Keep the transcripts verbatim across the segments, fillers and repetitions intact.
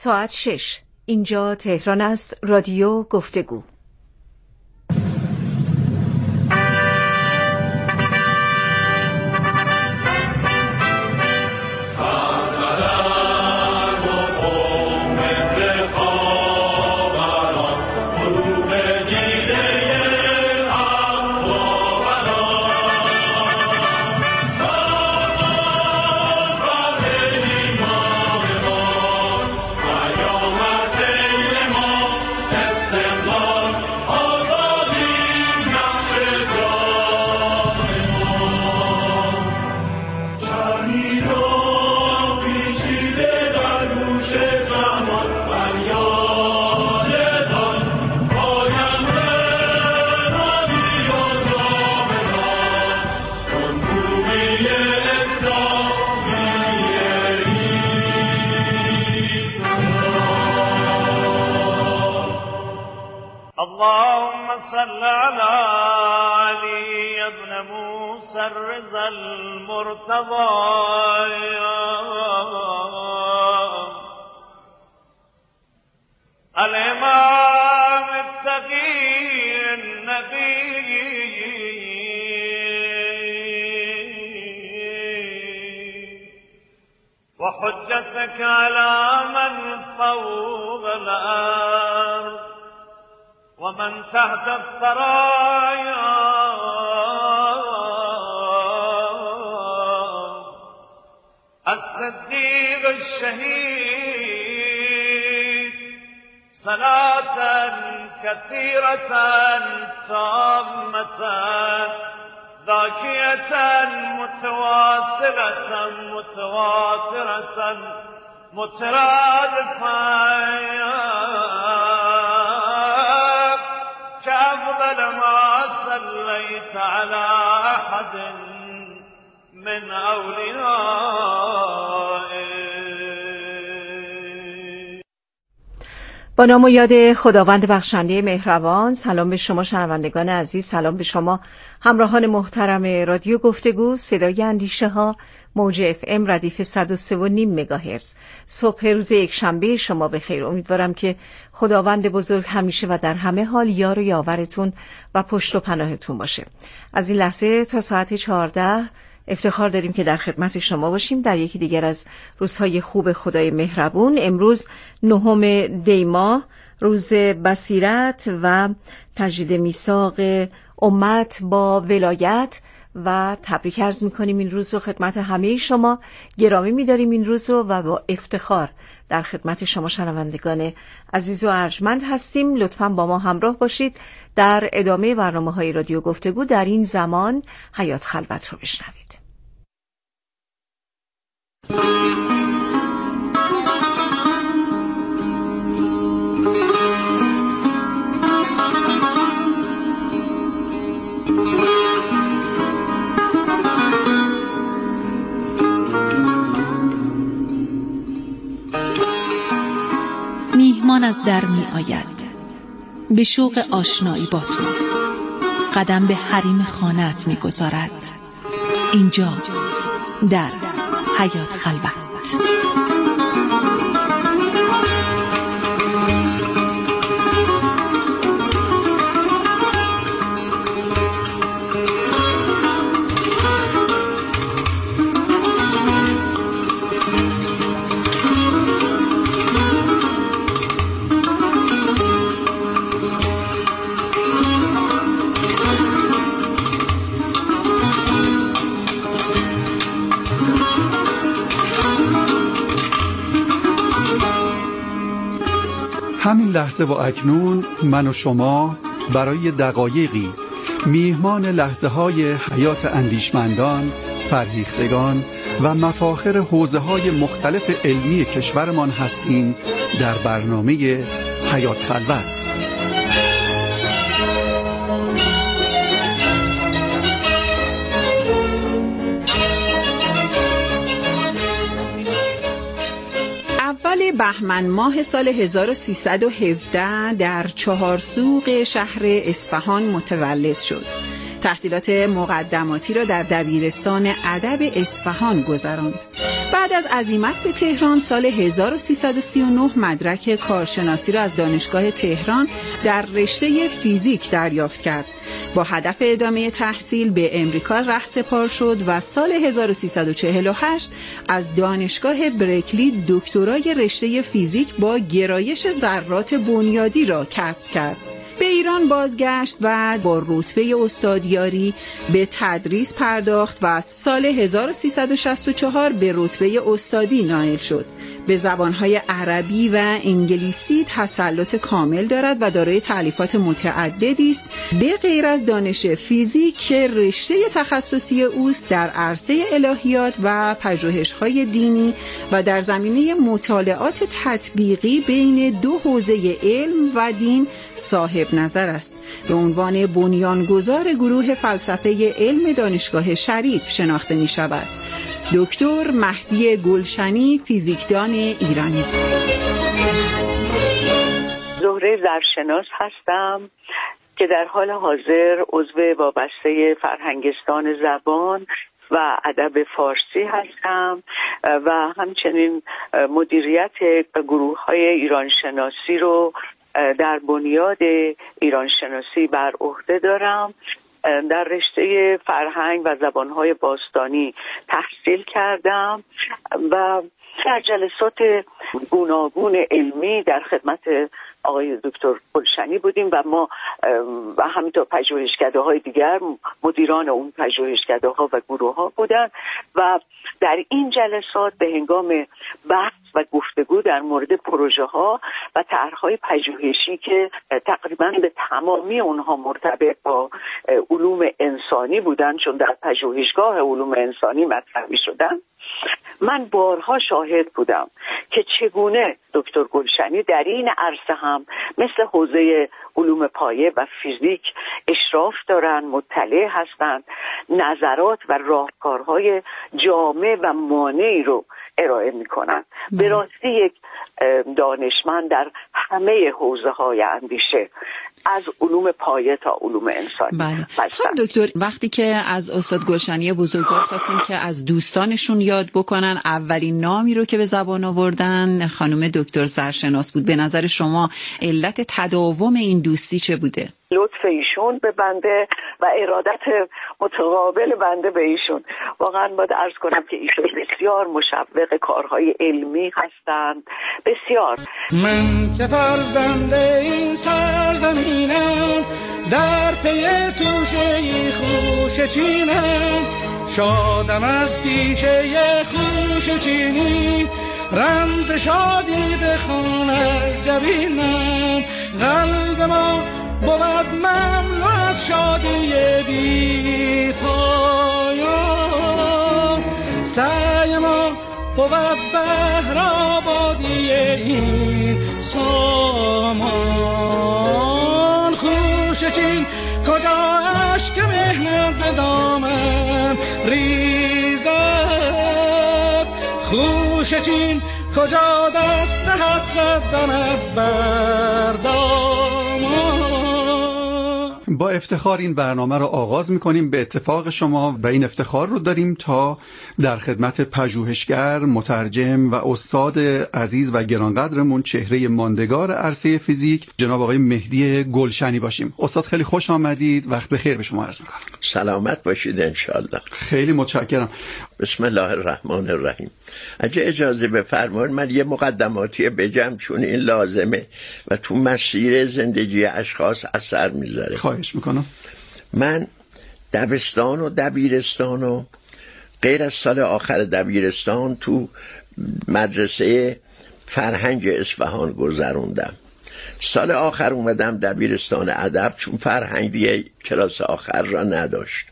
ساعت شش. اینجا تهران است. رادیو گفتگو. اللهم صل على علي بن موسى الرضا المرتضى الإمام التقي النبي وحجتك على من فوق الأرض ومن تحت الثرايا الصديق الشهيد صلاة كثيرة تامة ذاكية متواصلة متواترة مترادفة كأفضل ما صليت على أحد من أوليائك. با نام و یاد خداوند بخشنده مهربان. سلام به شما شنوندگان عزیز، سلام به شما همراهان محترم رادیو گفتگو، صدای اندیشه ها، موج اف ام ردیف صد و سه و نیم مگاهرتز. صبح روز یک شنبه شما بخیر. امیدوارم که خداوند بزرگ همیشه و در همه حال یار و یاورتون و پشت و پناهتون باشه. از این لحظه تا ساعت چهارده افتخار داریم که در خدمت شما باشیم در یکی دیگر از روزهای خوب خدای مهربون. امروز نهم دی ماه، روز بصیرت و تجدید میثاق امت با ولایت و تبریک عرض میکنیم این روز رو خدمت همه شما. گرامی میداریم این روز رو و با افتخار در خدمت شما شنوندگان عزیز و ارجمند هستیم. لطفاً با ما همراه باشید در ادامه برنامه‌های رادیو گفتگو. در این زمان حیات خلوت رو بشنوید. میهمان از در می آید به شوق آشنایی با تو، قدم به حریم خانه‌ات می گذارد. اینجا در حیات خلوت. همین لحظه و اکنون من و شما برای دقایقی میهمان لحظه های حیات اندیشمندان، فرهیختگان و مفاخر حوزه های مختلف علمی کشورمان هستیم در برنامه حیات خلوت. اول بهمن ماه سال هزار و سیصد و هفده در چهارسوق شهر اصفهان متولد شد. تحصیلات مقدماتی را در دبیرستان ادب اصفهان گذراند. بعد از عزیمت به تهران سال هزار و سیصد و سی و نه مدرک کارشناسی را از دانشگاه تهران در رشته فیزیک دریافت کرد. با هدف ادامه تحصیل به امریکا رهسپار شد و سال هزار و سیصد و چهل و هشت از دانشگاه برکلی دکترای رشته فیزیک با گرایش ذرات بنیادی را کسب کرد. به ایران بازگشت و با رتبه استادیاری به تدریس پرداخت و سال هزار و سیصد و شصت و چهار به رتبه استادی نائل شد. به زبانهای عربی و انگلیسی تسلط کامل دارد و دارای تألیفات متعددی است. به غیر از دانش فیزیک که رشته تخصصی اوست، در عرصه الهیات و پژوهش‌های دینی و در زمینه مطالعات تطبیقی بین دو حوزه علم و دین صاحب نظر است. به عنوان بنیانگذار گروه فلسفه علم دانشگاه شریف شناخته می شود. دکتر مهدی گلشنی، فیزیکدان ایرانی. زهره زرشناس هستم که در حال حاضر عضو وابسته فرهنگستان زبان و ادب فارسی هستم و همچنین مدیریت گروه‌های ایرانشناسی رو در بنیاد ایرانشناسی بر عهده دارم. در رشته فرهنگ و زبانهای باستانی تحصیل کردم و در جلسات گوناگون علمی در خدمت آقای دکتر گلشنی بودیم و ما و همینطور پژوهشکده های دیگر مدیران اون پژوهشکده ها و گروه ها بودن و در این جلسات به هنگام بحث و گفتگو در مورد پروژه ها و طرح‌های پژوهشی که تقریباً به تمامی اونها مرتبط با علوم انسانی بودن، چون در پژوهشگاه علوم انسانی مطرح می‌شدن، من بارها شاهد بودم که چگونه دکتر گلشنی در این عرصه هم مثل حوزه علوم پایه و فیزیک اشراف دارن، مطلع هستند، نظرات و راهکارهای جامع و مانعی رو ارائه میکنن. به راستی یک دانشمند در همه حوزه های اندیشه، از علوم پایه تا علوم انسانی. بله. خب دکتر، وقتی که از استاد گلشنی بزرگوار خواستیم که از دوستانشون یاد بکنن، اولین نامی رو که به زبان آوردن خانم دکتر زرشناس بود. به نظر شما علت تداوم این دوستی چه بوده؟ لطف ایشون به بنده و ارادت متقابل بنده به ایشون. واقعا باید عرض کنم که ایشون بسیار مشوق کارهای علمی هستند، بسیار. من که فرزند این سرزمینم، در پی توشه خوش چینم، شادم از پیشه خوش چینی، رمز شادی بخوان از جبینم. قلب ما بود مملو از شادی بی پایان، سعی ما بود بهر آبادی این سامان. خوش چین کجا اشک مهنت به دامن ریزد، خوش چین کجا دست حسرت زند بر دامان. با افتخار این برنامه رو آغاز می‌کنیم. به اتفاق شما و این افتخار رو داریم تا در خدمت پژوهشگر، مترجم و استاد عزیز و گرانقدرمون، چهره ماندگار عرصه فیزیک، جناب آقای مهدی گلشنی باشیم. استاد خیلی خوش آمدید. وقت بخیر به شما عرض می‌کنم. سلامت باشید انشالله. خیلی متشکرم. بسم الله الرحمن الرحیم. اگه اجازه بفرمایید من یه مقدماتی بگم، چون این لازمه و تو مسیر زندگی اشخاص اثر میذاره. خواهش میکنم. من دبستان و دبیرستان و غیر از سال آخر دبیرستان تو مدرسه فرهنگ اصفهان گذروندم. سال آخر اومدم دبیرستان ادب، چون فرهنگ دیگه کلاس آخر را نداشت.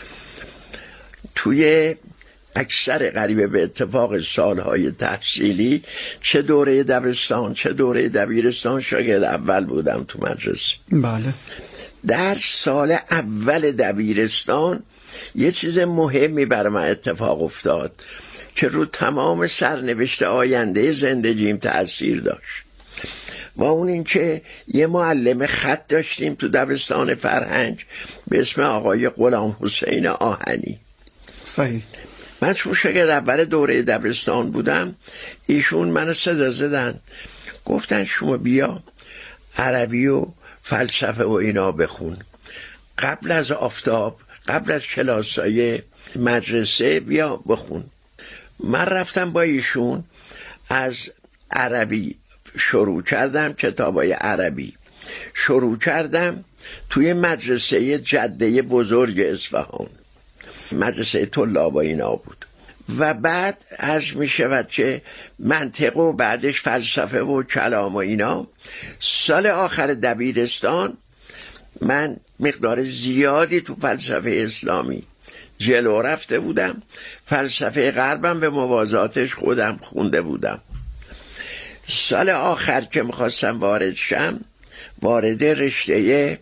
توی اکثر قریب به اتفاق سالهای تحصیلی، چه دوره دبستان چه دوره دبیرستان، شاگرد اول بودم تو مدرسه. بله. در سال اول دبیرستان یه چیز مهمی بر من اتفاق افتاد که رو تمام سرنوشت آینده زندگیم تأثیر داشت. و اون این که یه معلم خط داشتیم تو دبستان فرهنگ به اسم آقای غلام حسین آهنی. صحیح. من چون شاگرد اول دوره دبستان بودم، ایشون منو صدا زدن، گفتن شما بیا عربی و فلسفه و اینا بخون، قبل از آفتاب، قبل از کلاسای مدرسه بیا بخون. من رفتم با ایشون از عربی شروع کردم، کتابای عربی شروع کردم توی مدرسه جده بزرگ اصفهان، مدرسه طلاب و اینا بود. و بعد عرض می شود که منطق و بعدش فلسفه و کلام و اینا. سال آخر دبیرستان من مقدار زیادی تو فلسفه اسلامی جلو رفته بودم، فلسفه غربم به موازاتش خودم خونده بودم. سال آخر که میخواستم وارد شم، وارد رشته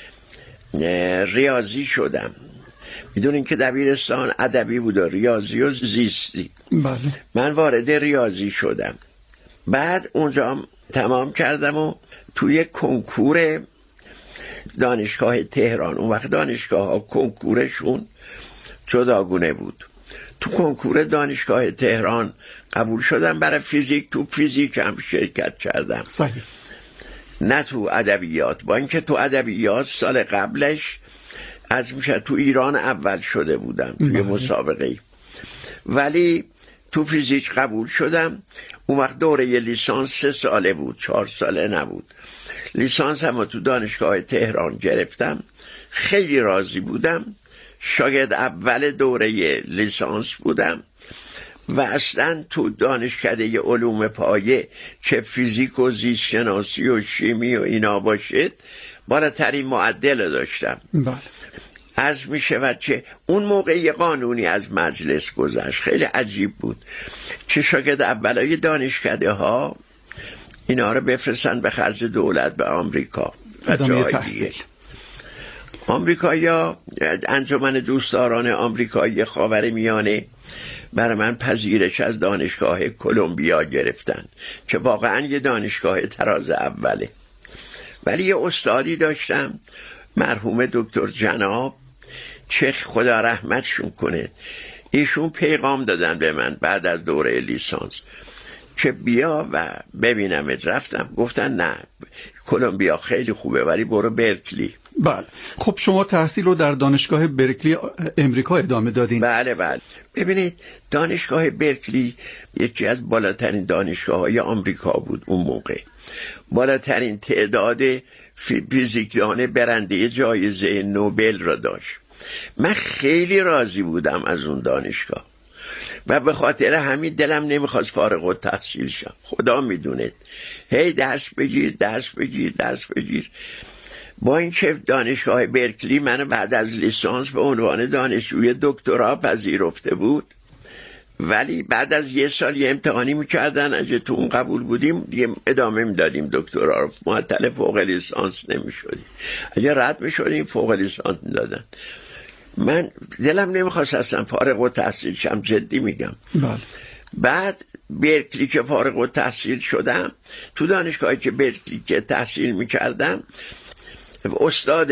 ریاضی شدم. میدونین که دبیرستان ادبی بود و ریاضی و زیستی. بله. من وارد ریاضی شدم، بعد اونجا تمام کردم و توی کنکور دانشگاه تهران، اون وقت دانشگاه ها کنکورشون جداگونه بود، تو کنکور دانشگاه تهران قبول شدم برای فیزیک. تو فیزیک هم شرکت کردم. صحیح. نه تو ادبیات، با اینکه تو ادبیات سال قبلش از میشه تو ایران اول شده بودم توی بله. مسابقه، ولی تو فیزیک قبول شدم. اون وقت دوره لیسانس سه ساله بود، چهار ساله نبود. لیسانس هم تو دانشگاه تهران گرفتم، خیلی راضی بودم. شاگرد اول دوره لیسانس بودم و اصلا تو دانشکده علوم پایه که فیزیک و زیست شناسی و شیمی و اینا باشد بالاترین معدل داشتم. بله. عرض می شود که اون موقع یه قانونی از مجلس گذشت، خیلی عجیب بود که شاگرد اولای دانشکده ها اینا رو بفرستن به خرج دولت به آمریکا و ادامه جای تحصیل. دیگه. آمریکایی‌ها، انجمن دوستداران آمریکایی خاورمیانه برای من پذیرش از دانشگاه کلمبیا گرفتن که واقعا یه دانشگاه تراز اوله. ولی یه استادی داشتم مرحوم دکتر جناب، چه خدا رحمتشون کنه، ایشون پیغام دادن به من بعد از دوره لیسانس که بیا و ببینمت. رفتم، گفتن نه کلمبیا خیلی خوبه ولی برو برکلی. بله. خب شما تحصیل رو در دانشگاه برکلی امریکا ادامه دادین؟ بله بله. ببینید دانشگاه برکلی یکی از بالاترین دانشگاه‌های آمریکا بود اون موقع، بالاترین تعداد فیزیکدان برنده جایزه نوبل را داشت. من خیلی راضی بودم از اون دانشگاه و به خاطر همین دلم نمیخواست فارغ التحصیل شم. خدا میدونه هی درس بگیر درس بگیر درس بگیر. با اینکه دانشگاه برکلی منو بعد از لیسانس به عنوان دانشجوی دکترا پذیرفته بود، ولی بعد از یه سال یه امتحانی میکردن، اگه تو اون قبول بودیم دیگه ادامه میدادیم دکترا رو، معطل فوق لیسانس نمیشدیم. اگه رد میشدیم فوق لیسانس میدادن. من دلم نمیخواست اصلا فارغ التحصیل شم، جدی میگم. بله. بعد برکلی که فارغ التحصیل شدم، تو دانشگاهی که برکلی که تحصیل میکردم، استاد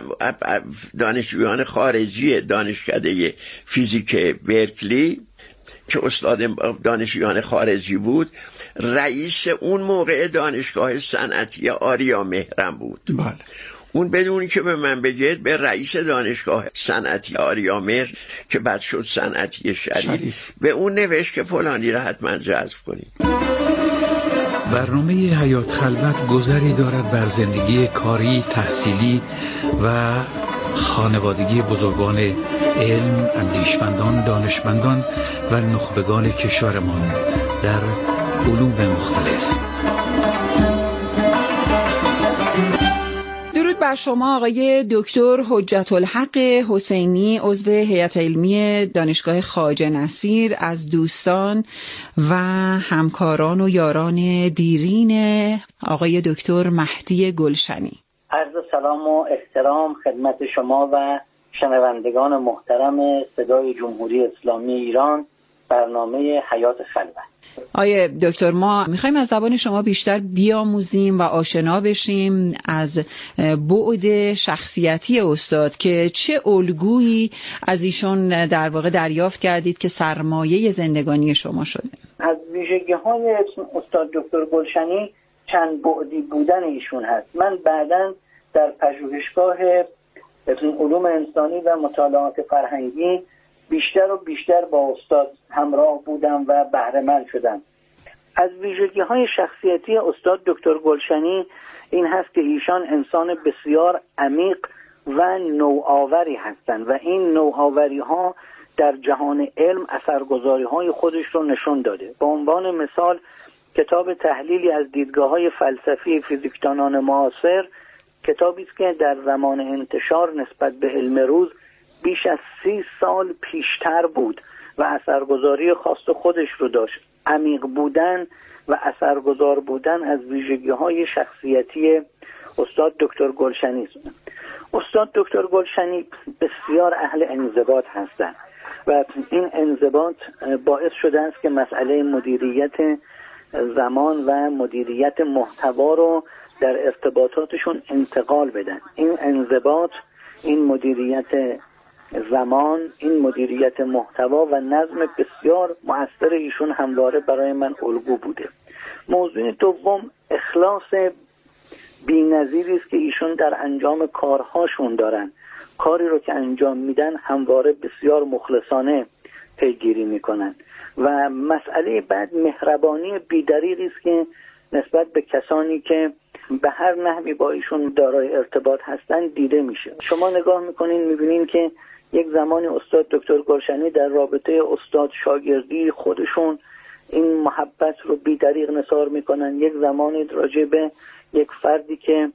دانشجویان خارجی دانشکده فیزیک برکلی که استاد دانشجویان خارجی بود، رئیس اون موقع دانشگاه صنعتی آریا مهرم بود. بله. اون بدونی که به من بگید به رئیس دانشگاه صنعتی آریا مهر که بعد شد صنعتی شریف, شریف به اون نوشت که فلانی را حتما جذب کنید. برنامه حیات خلوت گذری دارد بر زندگی کاری، تحصیلی و خانوادگی بزرگان علم، اندیشمندان، دانشمندان و نخبگان کشورمان در علوم مختلف. درود بر شما آقای دکتر حجت الحق حسینی، عضو هیئت علمی دانشگاه خواجه نصیر، از دوستان و همکاران و یاران دیرین آقای دکتر مهدی گلشنی. عرض سلام و احترام خدمت شما و شنوندگان محترم صدای جمهوری اسلامی ایران، برنامه حیات خلوت. آیه دکتر، ما میخوایم از زبان شما بیشتر بیاموزیم و آشنا بشیم از بعد شخصیتی استاد که چه الگویی از ایشون در واقع دریافت کردید که سرمایه زندگانی شما شده. از ویژگی‌های استاد دکتر گلشنی چند بعدی بودن ایشون هست. من بعداً در پژوهشگاه علوم انسانی و مطالعات فرهنگی بیشتر و بیشتر با استاد همراه بودم و بهره‌مند شدم. از ویژگی‌های شخصیتی استاد دکتر گلشنی این هست که ایشان انسان بسیار عمیق و نوآوری هستند و این نوآوری‌ها در جهان علم اثرگذاری‌های خودش رو نشون داده. به عنوان مثال کتاب تحلیلی از دیدگاه‌های فلسفی فیزیکدانان معاصر، کتابی است که در زمان انتشار نسبت به علم روز بیش از سی سال پیشتر بود و اثرگذاری خاص خودش رو داشت. عمیق بودن و اثرگذار بودن از ویژگی‌های شخصیتی استاد دکتر گلشنی است. استاد دکتر گلشنی بسیار اهل انضباط هستند و این انضباط باعث شده است که مسئله مدیریت زمان و مدیریت محتوا رو در ارتباطاتشون انتقال بدن. این انضباط، این مدیریت زمان، این مدیریت محتوا و نظم بسیار مؤثر ایشون همواره برای من الگو بوده. موضوع دوم اخلاص بی‌نظیری است که ایشون در انجام کارهاشون دارن. کاری رو که انجام میدن همواره بسیار مخلصانه پیگیری میکنن. و مسئله بعد مهربانی بی‌دریغی است که نسبت به کسانی که به هر نحوی با ایشون دارای ارتباط هستن دیده میشه. شما نگاه میکنین میبینین که یک زمانی استاد دکتر گلشنی در رابطه استاد شاگردی خودشون این محبت رو بی‌دریغ نثار میکنن، یک زمانی راجع به یک فردی که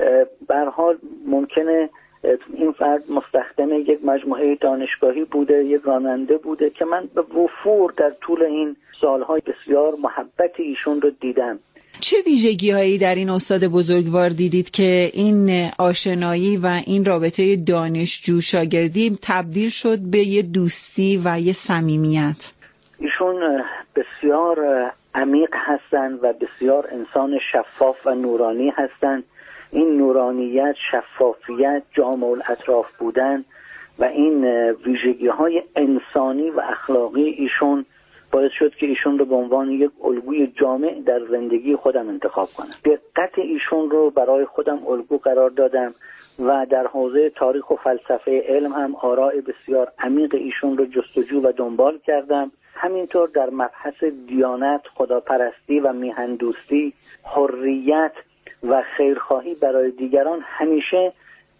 به هر حال ممکنه این فرد مستخدم یک مجموعه دانشگاهی بوده، یک راننده بوده، که من به وفور در طول این سالهای بسیار محبت ایشون رو دیدم. چه ویژگی‌هایی در این استاد بزرگوار دیدید که این آشنایی و این رابطه دانشجو شاگردی تبدیل شد به یه دوستی و یه صمیمیت؟ ایشون بسیار عمیق هستند و بسیار انسان شفاف و نورانی هستند. این نورانیت، شفافیت، جامع الاطراف بودن و این ویژگی‌های انسانی و اخلاقی ایشون باعث شد که ایشون رو به عنوان یک الگوی جامع در زندگی خودم انتخاب کنم. دقت ایشون رو برای خودم الگو قرار دادم و در حوزه تاریخ و فلسفه علم هم آراء بسیار عمیق ایشون رو جستجو و دنبال کردم. همینطور در مبحث دیانت، خداپرستی و میهندوستی، حریت و خیرخواهی برای دیگران همیشه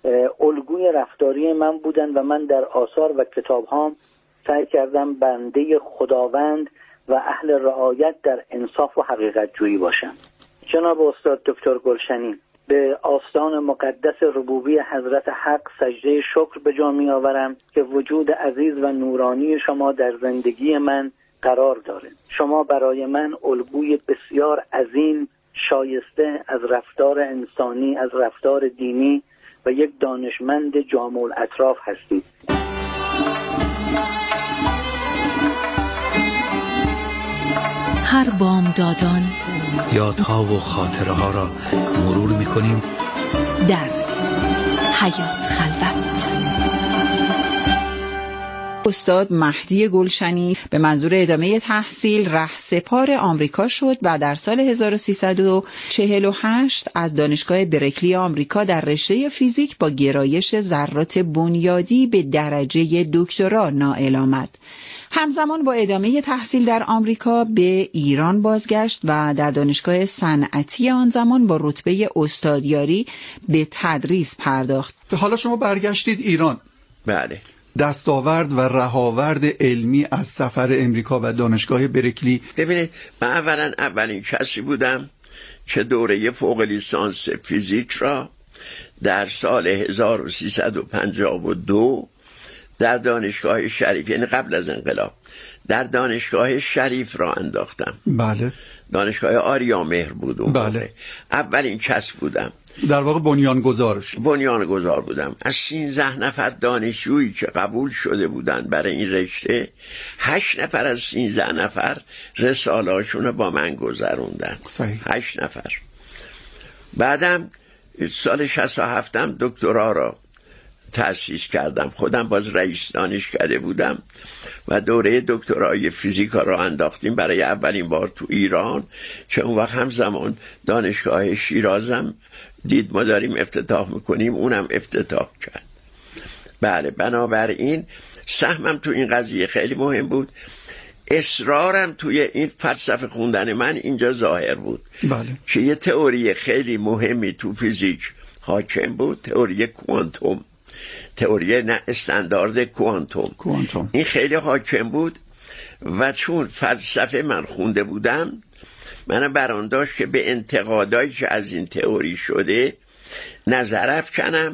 الگوی رفتاری من بودن و من در آثار و کتاب‌هام سعی کردم بنده خداوند و اهل رعایت در انصاف و حقیقت جویی باشم. جناب استاد دکتر گلشنی، به آستان مقدس ربوبی حضرت حق سجده شکر به جا می آورم که وجود عزیز و نورانی شما در زندگی من قرار داره. شما برای من الگوی بسیار عظیم، شایسته از رفتار انسانی، از رفتار دینی و یک دانشمند جامع الاطراف هستید. هر بامدادان یادها و خاطره ها را مرور می کنیم در حیات خلوت. استاد مهدی گلشنی به منظور ادامه تحصیل رهسپار آمریکا شد و در سال هزار و سیصد و چهل و هشت از دانشگاه برکلی آمریکا در رشته فیزیک با گرایش ذرات بنیادی به درجه دکترا نائل آمد. همزمان با ادامه تحصیل در آمریکا به ایران بازگشت و در دانشگاه صنعتی آن زمان با رتبه استادیاری به تدریس پرداخت. حالا شما برگشتید ایران. بله. دستاورد و رهاورد علمی از سفر امریکا و دانشگاه برکلی. ببینید، من اولا اولین کسی بودم که دوره فوق لیسانس فیزیک را در سال هزار و سیصد و پنجاه و دو در دانشگاه شریف، یعنی قبل از انقلاب، در دانشگاه شریف را انداختم. بله. دانشگاه آریامهر بود اون بله. موقع. اولین کس بودم. در واقع بنیانگذار شد. بنیانگذار بودم. از سیزده نفر دانشجویی که قبول شده بودن برای این رشته، هشت نفر از سیزده نفر رساله‌هاشون رو با من گذروندن. صحیح. هشت نفر. بعدم سال شصت و هفتم دکترا را تأسیس کردم. خودم باز رئیس دانشکده بودم و دوره دکترای فیزیکا را انداختیم برای اولین بار تو ایران، چه اون وقت همزمان دانشگاه شیرازم دید ما داریم افتتاح میکنیم، اونم افتتاح کرد. بله، بنابراین سهمم تو این قضیه خیلی مهم بود. اصرارم توی این فلسفه خوندن من اینجا ظاهر بود. بله. که یه تئوری خیلی مهمی تو فیزیک حاکم بود، تئوری کوانتوم، تئوری نه استاندارد کوانتوم. کوانتوم این خیلی حاکم بود و چون فلسفه من خونده بودم، منم برام داشت که به انتقادایی که از این تئوری شده نظر افکنم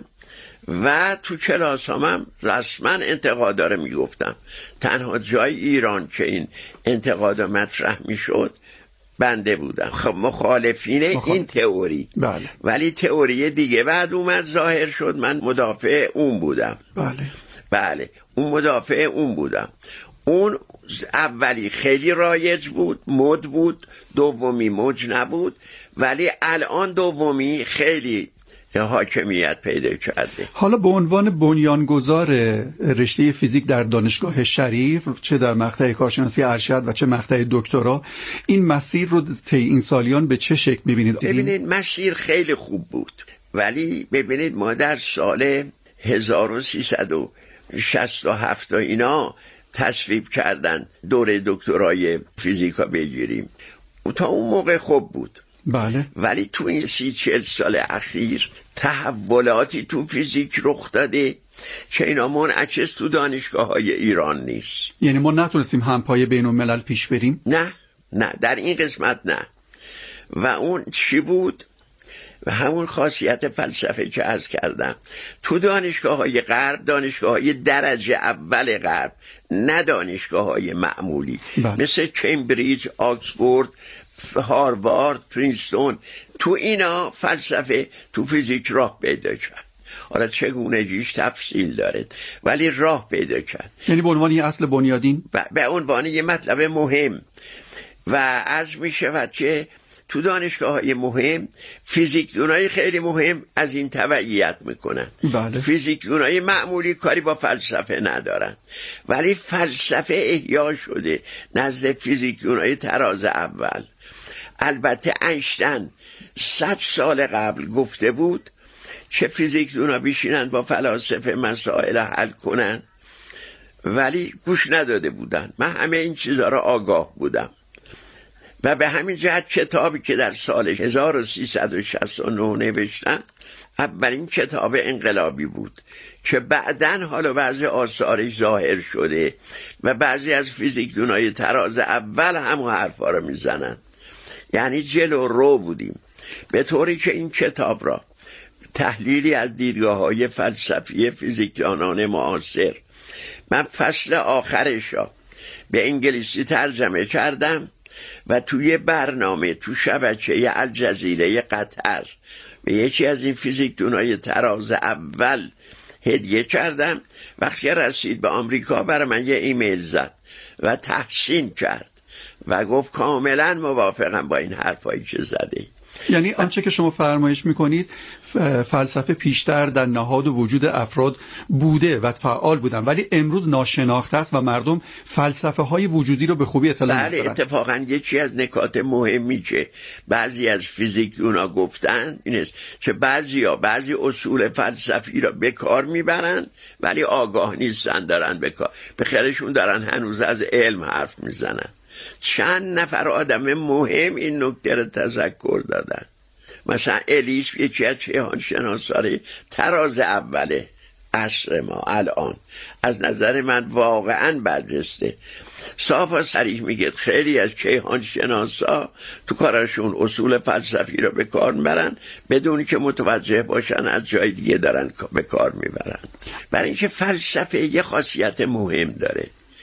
و تو کلاس هم رسما انتقادا رو میگفتم. تنها جای ایران که این انتقادا مطرح میشد بنده بودم، خب مخالفین مخالف. این تئوری. بله. ولی تئوری دیگه بعد اومد ظاهر شد، من مدافع اون بودم. بله بله اون مدافع اون بودم. اون اولی خیلی رایج بود، مد بود، دومی موج نبود، ولی الان دومی خیلی حاکمیت پیدا کرده. حالا به عنوان بنیانگذار رشته فیزیک در دانشگاه شریف، چه در مقطع کارشناسی ارشد و چه مقطع دکترا، این مسیر رو طی این سالیان به چه شکل می‌بینید؟ ببینید مسیر خیلی خوب بود، ولی ببینید ما در سال هزار و سیصد و شصت و هفت اینا تصویب کردن دوره دکترای فیزیکا بگیریم. تا اون موقع خوب بود. بله. ولی تو این سی چل سال اخیر تحولاتی تو فیزیک رخ داده که اینا منعکس تو دانشگاه های ایران نیست. یعنی ما نتونستیم همپای بین الملل پیش بریم؟ نه نه در این قسمت نه. و اون چی بود؟ و همون خاصیت فلسفه که عرض کردم، تو دانشگاه های غرب، دانشگاه های درجه اول غرب، نه دانشگاه های معمولی. بله. مثل کمبریج، آکسفورد، هاروارد، پرینستون، تو اینا فلسفه تو فیزیک راه پیدا کرد. حالا چگونگیش تفصیل داره ولی راه پیدا کرد. یعنی به عنوان یه اصل بنیادین، به عنوان یه مطلب مهم. و عرض می شود که تو دانشگاه های مهم فیزیک دونای خیلی مهم از این تبعیت میکنن. بله. فیزیک دونای معمولی کاری با فلسفه ندارن، ولی فلسفه احیا شده نزد فیزیک دونای تراز اول. البته اینشتین صد سال قبل گفته بود چه فیزیک دونا بیشینن با فلاسفه مسائل حل کنن، ولی گوش نداده بودن. من همه این چیزها را آگاه بودم و به همین جهت کتابی که در سال هزار و سیصد و شصت و نه نوشتم اولین کتاب انقلابی بود که بعدن حالا بعضی آثارش ظاهر شده و بعضی از فیزیک دونای تراز اول همون حرفا رو میزنن. یعنی جلو رو بودیم، به طوری که این کتاب را تحلیلی از دیدگاه های فلسفی فیزیکدانان معاصر من فصل آخرش را به انگلیسی ترجمه کردم و توی برنامه تو شبکه الجزیره قطر به یکی از این فیزیکدانای تراز اول هدیه کردم. وقتی رسید به آمریکا برای من یه ایمیل زد و تحسین کرد و گفت کاملا موافقم با این حرفایی که زده. یعنی آنچه که شما فرمایش میکنید فلسفه پیشتر در نهاد و وجود افراد بوده و فعال بودن، ولی امروز ناشناخته است و مردم فلسفه های وجودی رو به خوبی اطلاع ندارن. بله، اتفاقا یکی از نکات مهمی که بعضی از فیزیکدونا گفتن این است که بعضیا بعضی اصول فلسفی را به کار میبرن ولی آگاه نیستن دارن به کار، به خیرشون دارن هنوز از علم حرف میزنن. چند نفر آدم مهم این نکته رو تذکر دادن. مثلا الیس یکی از جهان شناسان تراز اول عصر ما الان از نظر من واقعا برجسته. صاف و صریح میگه خیلی از جهان شناسا تو کارشون اصول فلسفی رو به کار میبرن بدون که متوجه باشن از جای دیگه دارن به کار میبرن. برای اینکه فلسفه یه خاصیت مهم داره،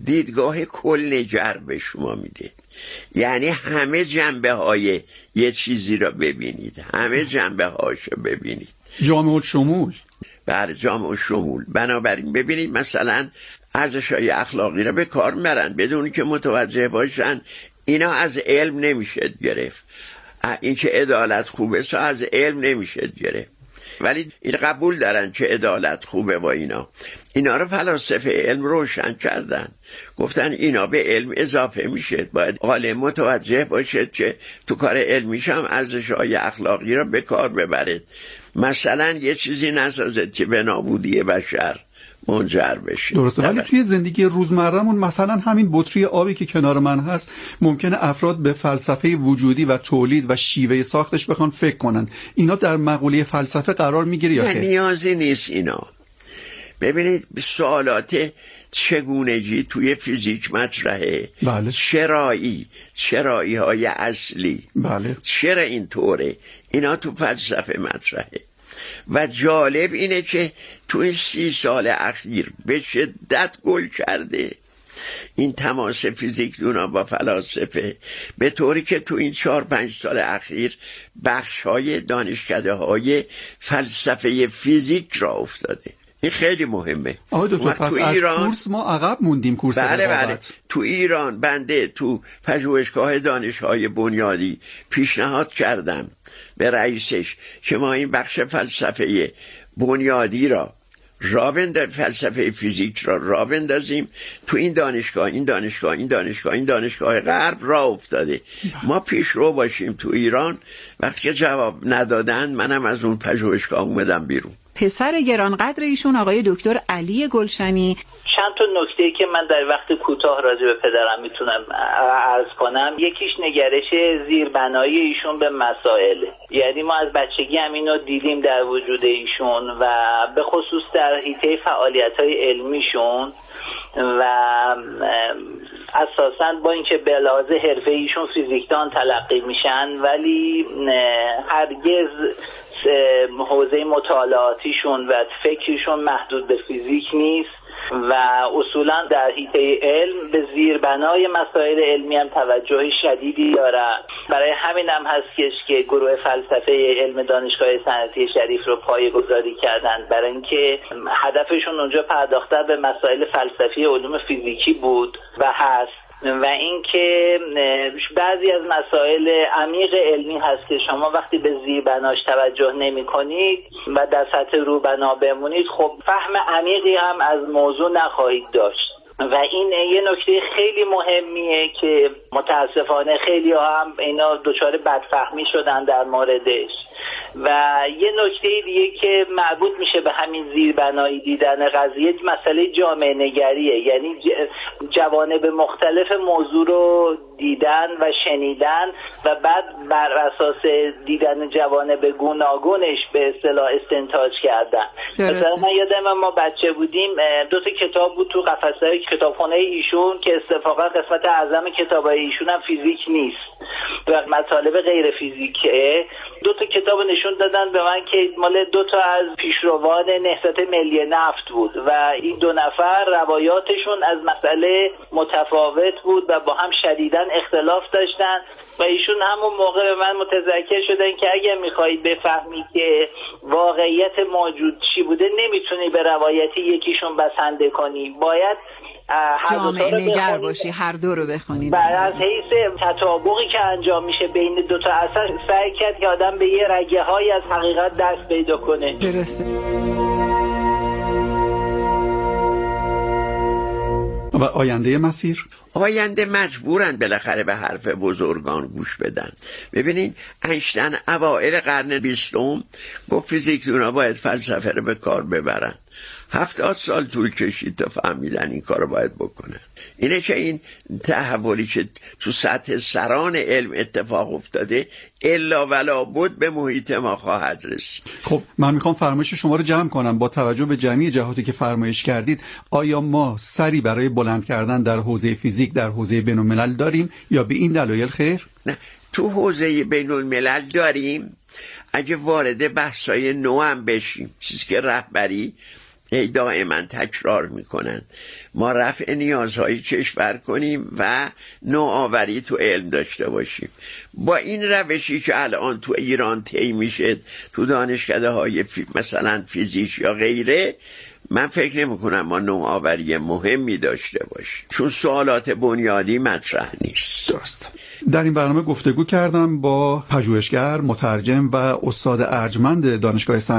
دیدگاه کل نگر به شما میده. یعنی همه جنبه های یه چیزی را ببینید، همه جنبه هاشو ببینید، جامع الشمول. بله جامع الشمول. بنابراین ببینید مثلا ارزش‌های اخلاقی را به کار میبرن بدون که متوجه باشن اینا از علم نمیشه گرفت. این که عدالت خوبه سا از علم نمیشه گرفت، ولی این قبول دارن که عدالت خوبه و اینا اینا رو فلاسفه علم روشن کردن، گفتن اینا به علم اضافه میشه. باید عالم متوجه باشه که تو کار علمیش هم ارزش‌های اخلاقی رو به کار ببرید. مثلا یه چیزی نسازد که به نابودی بشر منجر بشه. درسته، ولی توی زندگی روزمرهمون مثلا همین بطری آبی که کنار من هست ممکنه افراد به فلسفه وجودی و تولید و شیوه ساختش بخوان فکر کنن. اینا در مقوله فلسفه قرار میگیره یا خیر؟ نیازی نیست اینا. ببینید سوالات چگونگی توی فیزیک مطرحه. بله. چرایی، چرایی های اصلی. بله. چرا اینطوره؟ اینا تو فلسفه مطرحه. و جالب اینه که تو این سی سال اخیر به شدت گل کرده این تماس فیزیک دونا با فلاسفه، به طوری که تو این چهار پنج سال اخیر بخش های دانشکده های فلسفه فیزیک را افتاده. این خیلی مهمه. آقای دکتر پس از ایران کورس ما عقب موندیم. کورس بله بله. تو ایران بنده تو پژوهشگاه دانش‌های بنیادی پیشنهاد کردم به رئیسش که ما این بخش فلسفه بنیادی را را بندازیم، فلسفه فیزیک را را بندازیم تو این دانشگاه این دانشگاه این دانشگاه این دانشگاه غرب را افتاده، ما پیشرو باشیم تو ایران. وقتی که جواب ندادن منم از اون پژوهشگاه اومدم بیرون. پسر گرانقدر ایشون آقای دکتر علی گلشنی. چند تا نکته که من در وقت کوتاه راجع به پدرم میتونم عرض کنم. یکیش نگرش زیربنایی ایشون به مسائل، یعنی ما از بچگی هم اینو دیدیم در وجود ایشون و به خصوص در حیطه فعالیت‌های علمیشون و اساساً با اینکه به لحاظ حرفه‌ای ایشون فیزیکدان تلقی میشن ولی هرگز حوزه مطالعاتیشون و فکرشون محدود به فیزیک نیست و اصولا در حیطه علم به زیربنای مسائل علمی هم توجه شدیدی دارن. برای همین هم هستش که گروه فلسفه علم دانشگاه صنعتی شریف رو پایه‌گذاری کردن، برای اینکه هدفشون اونجا پرداختن به مسائل فلسفی علوم فیزیکی بود و هست و اینکه بعضی از مسائل عمیق علمی هست که شما وقتی به زیربناش توجه نمی کنید و در سطح روبنا بمونید خب فهم عمیقی هم از موضوع نخواهید داشت و این یه نکته خیلی مهمیه که متاسفانه خیلی ها هم اینا دچار بدفهمی شدن در موردش. و یه نکته دیگه که مربوط میشه به همین زیربنایی دیدن قضیه مسئله جامعه نگریه، یعنی جوانب مختلف موضوع رو دیدن و شنیدن و بعد بر اساس دیدن جوانب گوناگونش به اصطلاح استنتاج کردن. مثلا من یادم ما بچه بودیم دو تا کتاب بود تو قفسه کتابخونه ایشون که اتفاقا قسمت اعظم کتابای ایشون هم فیزیک نیست و مطالب غیر فیزیکه. دو تا کتاب نشون دادن به من که مال دو تا از پیشروان نهضت ملی نفت بود و این دو نفر روایاتشون از مسئله متفاوت بود و با هم شدیداً اختلاف داشتن و ایشون همون موقع به من متذکر شدن که اگه میخواهید بفهمی که واقعیت موجود چی بوده نمیتونی به روایت یکیشون بسنده کنی، باید جامعه نگر باشی، هر دو رو بخونید. بعد از حیث تطابقی که انجام میشه بین دو تا اثر سعی کرد که آدم به یه رگه های از حقیقت دست پیدا کنه. درسته. و آینده مسیر؟ آینده مجبورن بالاخره به حرف بزرگان گوش بدن. ببینین اینشتین اوائل قرن بیستم گفت فیزیکدونا باید فلسفه رو به کار ببرن. هفتاد سال طول کشید تا فهمیدن این کار رو باید بکنن. اینه که این تحولی که تو سطح سران علم اتفاق افتاده الا ولا بود به محیط ما خواهد رسید. خب من میخوام فرمایش شما رو جمع کنم. با توجه به جمعی جهاتی که فرمایش کردید آیا ما سری برای بلند کردن در حوزه فیزیک در حوزه بین الملل داریم یا به این دلایل خیر؟ نه، تو حوزه بین الملل داریم. اگه وارد بحثای نو هم بشیم، چیزی که رهبری دائما تکرار میکنن ما رفع نیازهای کشور کنیم و نوآوری تو علم داشته باشیم. با این روشی که الان تو ایران طی میشه تو دانشکده های فی... مثلا فیزیک یا غیره، من فکر نمی کنم ما نوآوری مهمی داشته باشیم، چون سوالات بنیادی مطرح نیست. درست. در این برنامه گفتگو کردم با پژوهشگر، مترجم و استاد ارجمند دانشگاه